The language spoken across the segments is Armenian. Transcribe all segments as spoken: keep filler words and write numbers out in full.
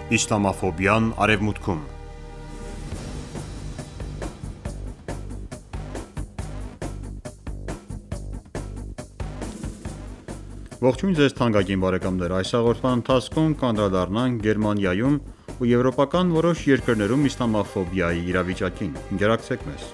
Իսլամաֆոբիան Արևմուտքում Ողջույն ձեզ թանկագին բարեկամներ: Այս հաղորդման ընթացքում կանդրադառնանք Գերմանիայում ու եվրոպական որոշ երկրներում իսլամաֆոբիայի իրավիճակին: Ընկերակցեք մեզ: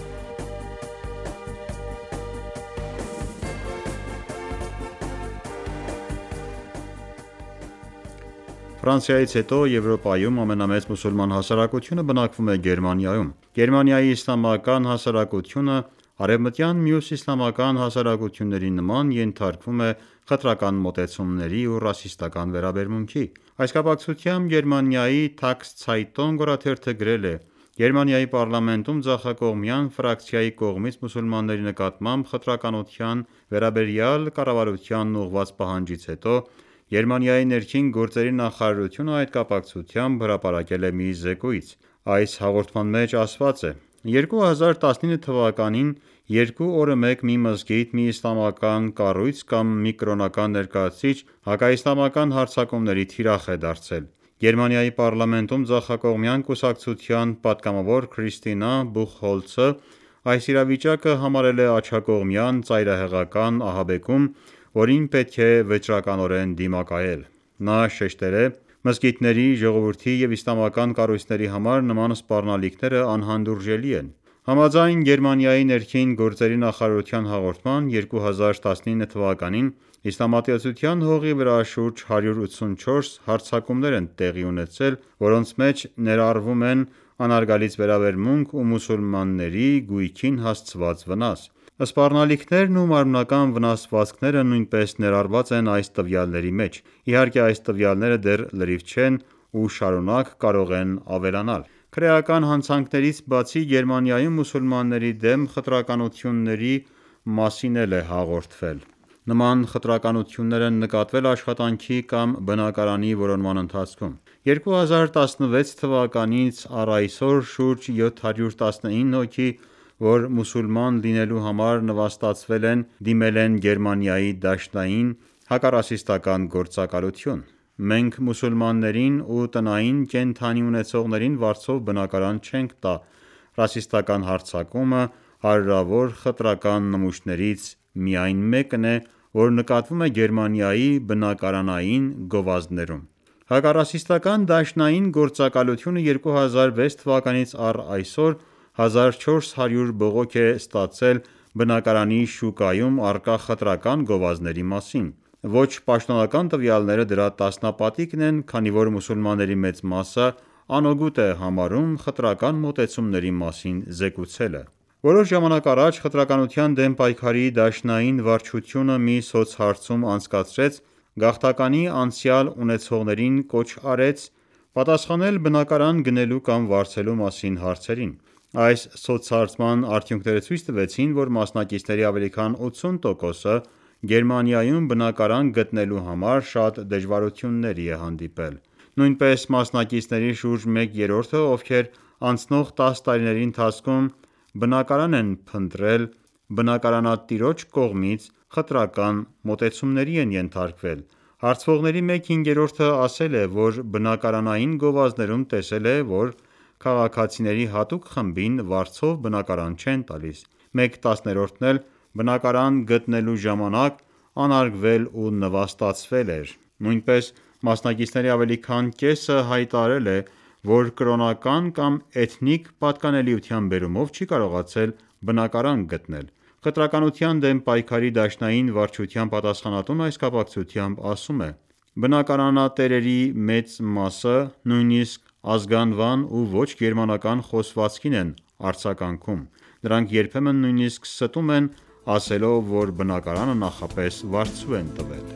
Ֆրանսիայից հետո Եվրոպայում ամենամեծ մուսուլման հասարակությունը բնակվում է Գերմանիայում: Գերմանիայի իսլամական հասարակությունը արևմտյան մյուս իսլամական հասարակությունների նման ենթարկվում է խտրական մոտեցումների ու ռասիստական վերաբերմունքի: Այս կապակցությամբ Գերմանիայի Tages-Zeitung օրաթերթը գրել է. «Գերմանիայի պառլամենտում ձախակողմյան ֆրակցիայի կողմից մուսուլմանների նկատմամբ խտրականության վերաբերյալ կառավարությանն ուղղված պահանջից հետո Գերմանիայի ներքին գործերի նախարարությունը այդ կապակցությամբ հրապարակել է մի զեկույց: Այս հաղորդման մեջ ասված է. «երկու հազար տասնինը թվականին երկու օրը մեկ մի մզկիթ, մի իսլամական կառույց կամ մի կրոնական ներկայացուցիչ հակաիսլամական հարձակումների թիրախ է դարձել»: Գերմանիայի պառլամենտում ձախակողմյան կուսակցության պատգամավոր Քրիստինա Բուխհոլցը այս իրավիճակը համարել է աջակողմյան ծայրահեղական ահաբեկում, որին պետք է վճռականորեն դիմակայել: Նա շեշտել է. «Մզկիթների, ժողովրդի և իսլամական կառույցների համար նման սպառնալիքները անհանդուրժելի են»: Համաձայն Գերմանիայի ներքին գործերի նախարարության հաղորդման երկու հազար տասնինը թվականին իսլամատյացության հողի վրա շուրջ հարյուր ութսունչորս հարձակումներ են տեղի ունեցել, որոնց մեջ ներառվում են անհարգալից վերաբերմունք ու մուսուլմանների գույքին հասցված վնաս: Սպառնալիքներն ու մարմնական վնասվածքները նույնպես ներառված են այս տվյալների մեջ: Իհարկե այս տվյալները դեռ լրիվ չեն ու շարունակ կարող են ավելանալ: Քրեական հանցանքներից բացի Գերմանիայում մուսուլմանների դեմ խտրականությունների մասին էլ է հաղորդվել: Նման խտրականություններ են նկատվել աշխատանքի կամ բնակարանի որոնման ընթացքում: երկու հազար տասնվեց թվականից առ այսօր շուրջ յոթ հարյուր տասնինը հոգի, որ մուսուլման լինելու համար նվաստացվել են, դիմել են Գերմանիայի դաշնային հակառասիստական գործակալություն: «Մենք մուսուլմաններին ու տնային կենդանի ունեցողներին վարձով բնակարան չենք տա, ռասիստական հարձակումը հարյուրավոր խտրական նմուշներից միայն մեկն է, որ նկատվում է Գերմանիայի բնակարանային գովազդներում»: Հակառասիստական դաշնային գործակալությունը երկու հազար վեց թվականից առ այսօր հազար չորս հարյուր բողոք է ստացել բնակարանի շուկայում առկա խտրական գովազդների մասին: Ոչ պաշտոնական տվյալները դրա տասնապատիկն են, քանի որ մուսուլմանների մեծ մասը անօգուտ է համարում խտրական մոտեցումների մասին զեկուցելը: Որոշ ժամանակ առաջ խտրականության դեմ պայքարի դաշնային վարչությունը մի սոցհարցում անցկացրեց գաղթականի անցյալ ունեցողներին կոչ արեց պատասխանել բնակարան գնելու կամ վարձելու մասին հարցերին: Այս սոցհարցման արդյունքները ցույց տվեցին, որ մասնակիցների ավելի քան ութսուն տոկոսը Գերմանիայում բնակարան գտնելու համար շատ դժվարությունների է հանդիպել: Նույնպես մասնակիցների շուրջ մեկ երրորդը, ովքեր անցնող տաս տարիների ընթացքում բնակարան են փնտրել, բնակարանատիրոջ կողմից խտրական մոտեցումների են ենթարկվել: Հարցվողների մեկ հինգերորդը ասել է, որ բնակարանային գովազդներում տեսել է, որ քաղաքացիների հատուկ խմբին վարձով բնակարան չեն տալիս: Մեկ տասներորդն էլ բնակարան գտնելու ժամանակ անհարգվել ու նվաստացվել էր: Նույնպես մասնակիցների ավելի քան կեսը հայտարարել է, որ կրոնական կամ էթնիկ պատկանելիության բերումով չի կարողացել բնակարան գտնել: Խտրականության դեմ պայքարի դաշնային վարչության պատասխանատուն այս կապակցությամբ ասում է. «Բնակարանատերերի մեծ մասը նույնիսկ ազգանվան ու ոչ գերմանական խոսվածքին են արձագանքում: Նրանք երբեմն նույնիսկ ստում են ասելով, որ բնակարանը նախապես վարձու են տվել»: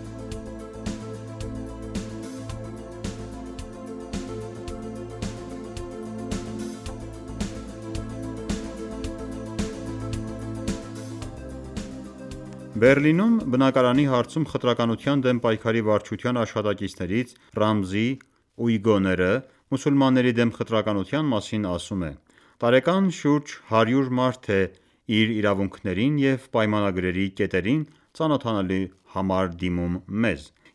Բեռլինում բնակարանի հարցում խտրականության դեմ պայքարի վարչության աշխատակիցներից Ռամզի Ուիգոները մուսուլմանների դեմ խտրականության մասին ասում է. «Տարեկան շուրջ հարյուր մարդ է իր իրավունքներին և պայմանագրերի կետերին ծանոթանալու համար դիմում մեզ: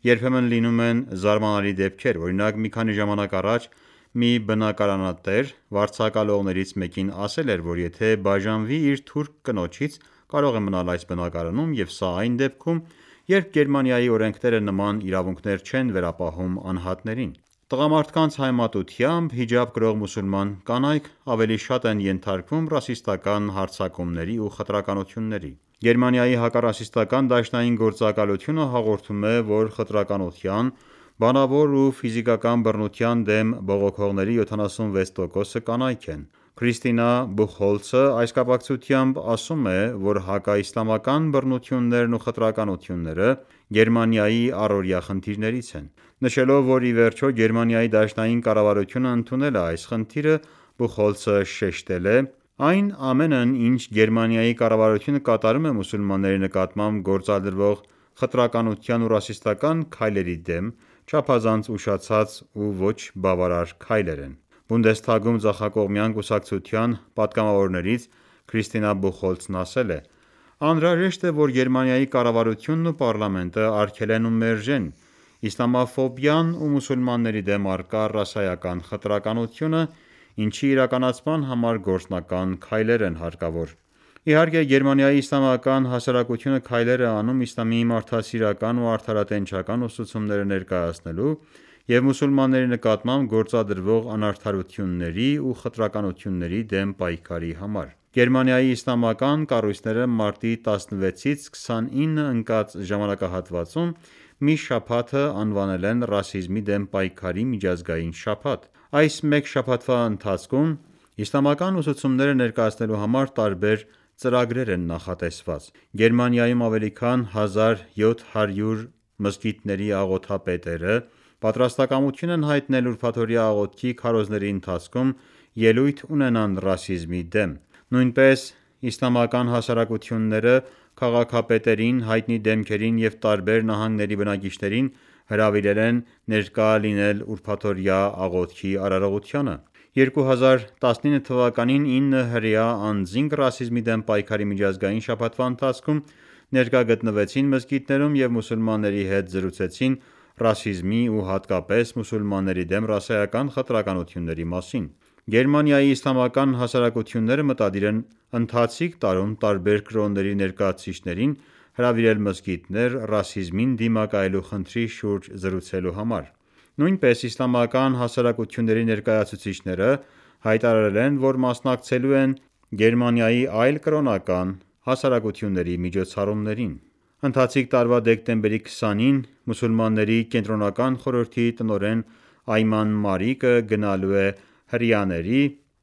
Երբեմն լինում են զարմանալի դեպքեր: Օրինակ, մի քանի ժամանակ առաջ մի բնակարանատեր վարձակալողներից մեկին ասել էր, որ եթե բաժանվի իր թուրք կնոջից, կարող է մնալ այս բնակարանում և սա այն դեպքում, երբ Գերմանիայի օրենքները նման իրավունքներ չեն վերապահում անհատներին: Տղամարդկանց համեմատությամբ հիջաբ կրող մուսուլման կանայք ավելի շատ են ենթարկվում ռասիստական հարձակումների ու խտրականությունների: Գերմանիայի հակառասիստական դաշնային գործակալությունը հաղորդում է, որ խտրականության, բանավոր ու ֆիզիկական բռնության դեմ բողոքողների յոթանասունվեց տոկոսը կանայք են: Քրիստինա Բուխհոլցը այս կապակցությամբ ասում է, որ հակաիսլամական բռնություններն ու խտրականությունները Գերմանիայի առօրյա խնդիրներից են: Նշելով, որ ի վերջո Գերմանիայի դաշնային կառավարությունը ընդունել է այս խնդիրը, Բուխհոլցը շեշտել է. «Այն ամենն ինչ Գերմանիայի կառավարությունը կատարում է մուսուլմանների նկատմամբ գործադրվող խտրականության ու ռասիստական քայլերի դեմ, չափազանց ուշացած ու ոչ բավարար քայլեր են»: Բունդեսթագում ձախակողմյան կուսակցության պատգամավորներից Քրիստինա Բուխհոլցն ասել է. «Անհրաժեշտ է, որ Գերմանիայի կառավարությունն ու պառլամենտը արգելեն ու մերժեն իսլամաֆոբիան ու մուսուլմանների դեմ առկա ռասայական խտրականությունը, ինչի իրականացման համար գործնական քայլեր են հարկավոր»: Իհարկե, Գերմանիայի իսլամական հասարակությունը քայլեր է անում իսլամի մարդասիրական ու արդարատենչական ուսուցումները ներկայացնելու և մուսուլմանների նկատմամբ գործադրվող անարդարությունների ու խտրականությունների դեմ պայքարի համար: Գերմանիայի իսլամական կառույցները մարտի տասնվեցից քսանինը ընկած ժամանակահատվածում մի շաբաթը անվանել են ռասիզմի դեմ պայքարի միջազգային շաբաթ: Այս մեկ շաբաթվա ընթացքում իսլամական ուսուցումները ներկայացնելու համար տարբեր ծրագրեր են նախատեսված: Գերմանիայում ավելի քան հազար յոթ հարյուր մզկիթների աղոթապետերը պատրաստակամություն են հայտնել ուրբաթօրյա աղոթքի քարոզների ընթացքում ելույթ ունենան ռասիզմի դեմ: Նույնպես իսլամական հասարակությունները քաղաքապետերին, հայտնի դեմքերին և տարբեր նահանգների բնակիչներին հրավիրել են ներկա լինել ուրբաթօրյա աղոթքի արարողությանը: երկու հազար տասնինը թվականին ինը հրեա անձինք ռասիզմի դեմ պայքարի միջազգային շաբաթվա ընթացքում ներկա գտնվեցին մզկիթներում և մուսուլմանների հետ զրուցեցին ռասիզմի ու հատկապես մուսուլմանների դեմ ռասայական խտրականությունների մասին: Գերմանիայի իսլամական հասարակությունները մտադիր են ընթացիկ տարում տարբեր կրոնների ներկայացուցիչներին հրավիրել մզկիթներ ռասիզմին դիմակայելու խնդրի շուրջ զրուցելու համար: Նույնպես իսլամական հասարակությունների ներկայացուցիչները հայտարարել են, որ մասնակցելու են Գերմանիայի այլ կրոնական հասարակությունների միջոցառումներին: Ընթացիկ տարվա դեկտեմբերի քսանին մուսուլմանների կենտրոնական խորհրդի տնօրեն Այման Մարիկը գնալու է հրեաների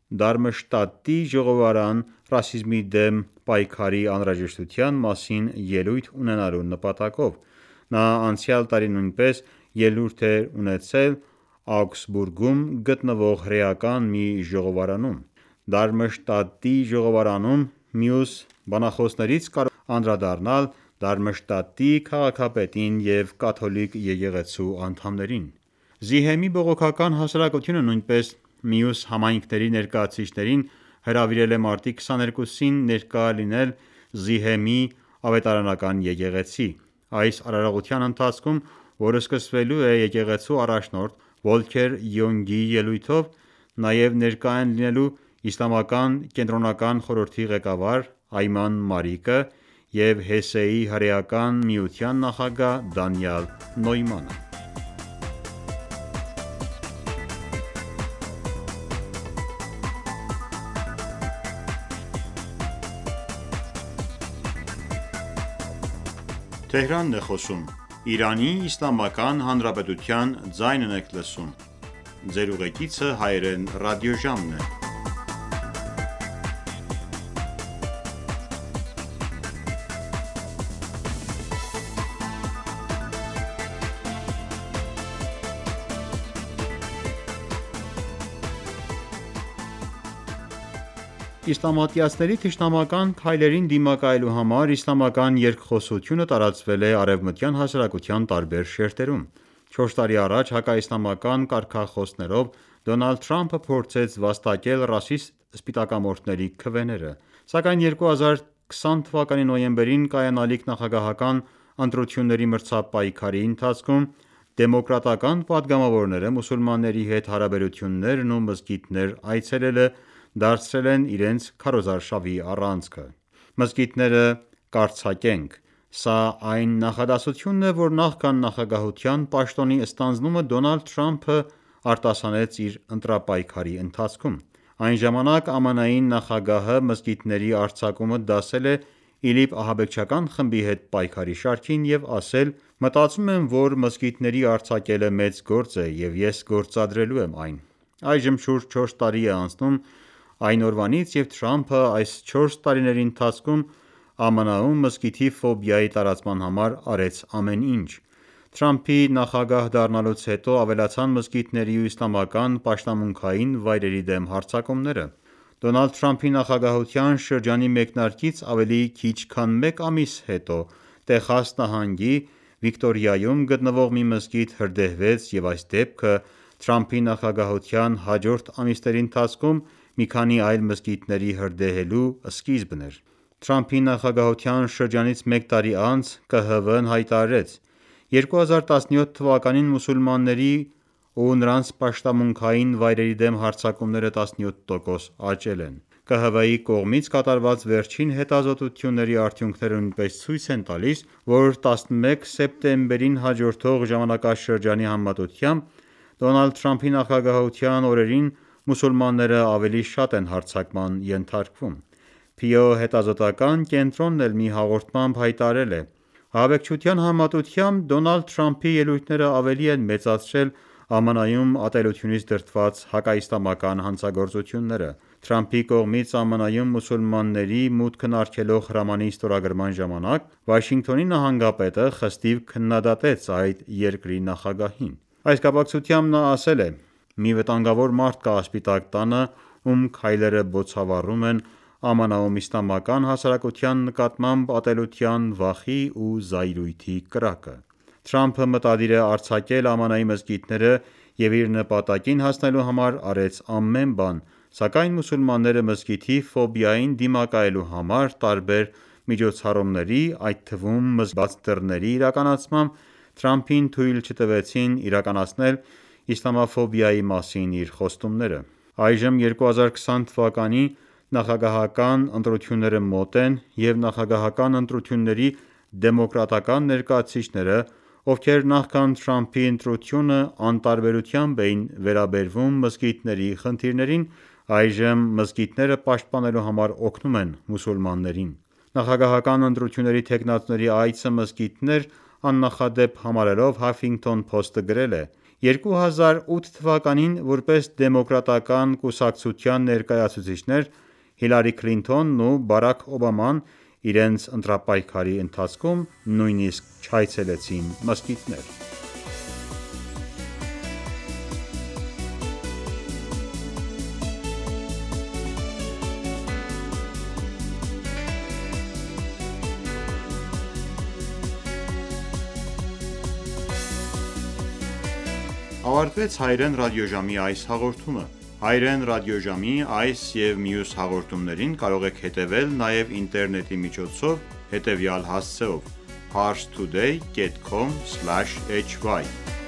Դարմշտադտի ժողովարան ռասիզմի դեմ պայքարի անհրաժեշտության մասին ելույթ ունենալու նպատակով: Նա անցյալ տարի նույնպես ելույթ էր ունեցել Աուգսբուրգում գտնվող հրեական մի ժողովարանում: Դարմշտադտի ժողովարանում մյուս բանախոսներից կարող են անդրադառնալ Դարմշտադտի քաղաքապետին և կաթոլիկ եկեղեցու անդամներին: Զիհեմի բողոքական հասարակությունը նույնպես մյուս համայնքների ներկայացուցիչներին հրավիրել է մարտի քսաներկուսին ներկա լինել Զիհեմի ավետարանական եկեղեցի: Այս արարողության ընթացքում, որը սկսվելու է եկեղեցու առաջնորդ Վոլքեր Յունգի ելույթով, նաև ներկա են լինելու իսլամական կենտրոնական խորհրդի ղեկավար Այման Մարիկը և Հեսեի հրեական միության նախագահ Դանիալ Նոյմանը: Իսլամատյացների թշնամական քայլերին դիմակայելու համար իսլամական երկխոսությունը տարածվել է արևմտյան հասարակության տարբեր շերտերում: Չորս տարի առաջ հակաիսլամական կարգախոսներով Դոնալդ Թրամփը փորձեց վաստակել ռասիստ սպիտակամորթների քվեները: Սակայն երկու հազար քսան թվականի նոյեմբերին կայանալիք նախագահական ընտրությունների մրցապայքարի ընթացքում դեմոկրատական պատգամավորները մուսուլմանների հետ հարաբերություններն ու մզկիթներ այցելելը դարձրել են իրենց քարոզարշավի առանցքը: «Մզկիթները կարձակենք»: Սա այն նախադասությունն է, որ նախքան նախագահության պաշտոնի ստանձնումը Դոնալդ Թրամփը արտասանեց իր ընտրապայքարի ընթացքում: Այն ժամանակ ԱՄՆ-ի նախագահը մզկիթների արձակումը դասել է ԻԼԻՊ ահաբեկչական խմբի հետ պայքարի շարքին և ասել. «Մտածում եմ, որ մզկիթների արձակելը մեծ գործ է և ես գործադրելու եմ այն»: Այժմ շուրջ չորս տարի է անցնում այն օրվանից և Թրամփը այս չորս տարիների ընթացքում ԱՄՆ-ում մզկիթի ֆոբիայի տարածման համար արեց ամեն ինչ: Թրամփի նախագահ դառնալուց հետո ավելացան մզկիթների ու իսլամական պաշտամունքային վայրերի դեմ հարձակումները: Դոնալդ Թրամփի նախագահության շրջանի մեկնարկից ավելի քիչ քան մեկ ամիս հետո Տեխաս նահանգի Վիկտորիայում գտնվող մի մզկիթ հրդեհվեց և այս դեպքը Թրամփի նախագահության հաջորդ ամիսների ընթացքում մի քանի այլ մզկիթների հրդեհելու սկիզբն էր: Թրամփի նախագահության շրջանից մեկ տարի անց ԿՀՎ-ն հայտարարեց. «երկու հազար տասնյոթ թվականին մուսուլմանների ու նրանց պաշտամունքային վայրերի դեմ հարձակումները տասնյոթ տոկոս աճել են»: ԿՀՎ-ի կողմից կատարված վերջին հետազոտությունների արդյունքները նույնպես ցույց են տալիս, որ տասնմեկ սեպտեմբերին հաջորդող ժամանակաշրջանի համեմատությամբ Դոնալդ Թրամփի նախագահության օրերին մուսուլմանները ավելի շատ են հարձակման ենթարկվում: Փյո հետազոտական կենտրոնն էլ մի հաղորդմամբ հայտարարել է. «Ահաբեկչության համեմատությամբ Դոնալդ Թրամփի ելույթները ավելի են մեծացրել ԱՄՆ-ում ատելությունից դրդված հակաիսլամական հանցագործությունները»: Թրամփի կողմից ԱՄՆ-ում մուսուլմանների մուտքն արգելող հրամանի ստորագրման ժամանակ Վաշինգտոնի նահանգապետը խստիվ քննադատեց այդ երկրի նախագահին: Այս կապակցությամբ նա ասել է. «Մի վտանգավոր մարդ կա Ասպիտակ տանը, ում քայլերը բոցավառում են ԱՄՆ-ում իսլամական հասարակության նկատմամբ ատելության, վախի ու զայրույթի կրակը»: Թրամփը մտադիր է արձակել ԱՄՆ-ի մզկիթները և իր նպատակին հասնելու համար արեց ամեն բան, սակայն մուսուլմանները մզկիթի ֆոբիային դիմակայելու համար տարբեր միջոցառումների, այդ թվում բաց դռների իրականացմամբ Թրամփին թույլ չտվեցին իրականացնել իսլամաֆոբիայի մասին իր խոստումները: Այժմ երկու հազար քսան թվականի նախագահական ընտրությունները մոտ են և նախագահական ընտրությունների դեմոկրատական ներկայացուցիչները, ովքեր նախքան Թրամփի ընտրությունը անտարբերությամբ էին վերաբերվում մզկիթների խնդիրներին, այժմ մզկիթները պաշտպանելու համար օգնում են մուսուլմաններին: Նախագահական ընտրությունների թեկնածուների այցը մզկիթներ աննախադեպ համարելով Huffington Post-ը գրել է. «երկու հազար ութ թվականին որպես դեմոկրատական կուսակցության ներկայացուցիչներ Հիլարի Քլինթոնն ու Բարաք Օբաման իրենց ընտրապայքարի ընթացքում նույնիսկ չայցելեցին մզկիթներ»: Ավարտվեց հայրեն ռադիոժամի այս հաղորդումը: Հայրեն ռադիոժամի այս և մյուս հաղորդումներին կարող եք հետևել նաև ինտերնետի միջոցով հետևյալ հասցեով՝ parstoday dot com slash hy